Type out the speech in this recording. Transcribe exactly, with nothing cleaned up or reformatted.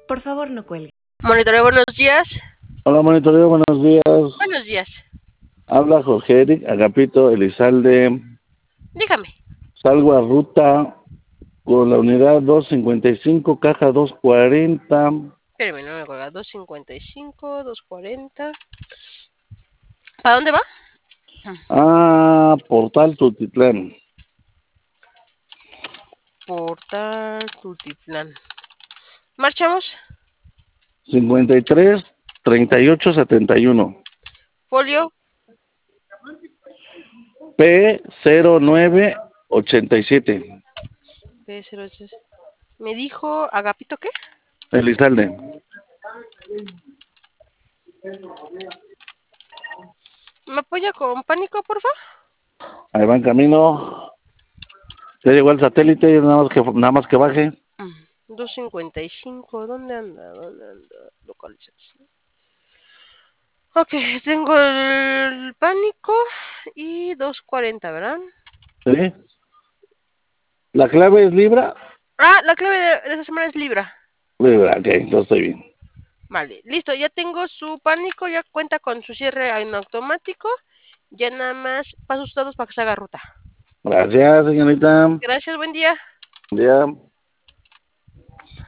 Por favor, no cuelgue. Monitoreo, buenos días. Hola, monitoreo, buenos días. Buenos días. Habla Jorge Eric Agapito Elizalde. Dígame. Salgo a ruta con la unidad doscientos cincuenta y cinco, caja doscientos cuarenta. Espérame, no me acuerdo. doscientos cincuenta y cinco, doscientos cuarenta. ¿Para dónde va? Ah, Portal Tutitlán. Portal Tutitlán. Marchamos. cincuenta y tres, treinta y ocho, setenta y uno. Folio. P cero nueve ochenta y siete. P cero ocho. Me dijo Agapito, ¿qué? Elizalde. ¿Me apoya con pánico, por favor? Ahí va en camino. Ya llegó el satélite, nada más que, nada más que baje. doscientos cincuenta y cinco. ¿Dónde anda? ¿Dónde anda? Localización. Ok, tengo el pánico y doscientos cuarenta, ¿verdad? ¿Sí? ¿La clave es Libra? Ah, la clave de, de esta semana es Libra. Libra, ok, entonces estoy bien. Vale, listo, ya tengo su pánico, ya cuenta con su cierre en automático. Ya nada más paso sus datos para que se haga ruta. Gracias, señorita. Gracias, buen día. Buen día.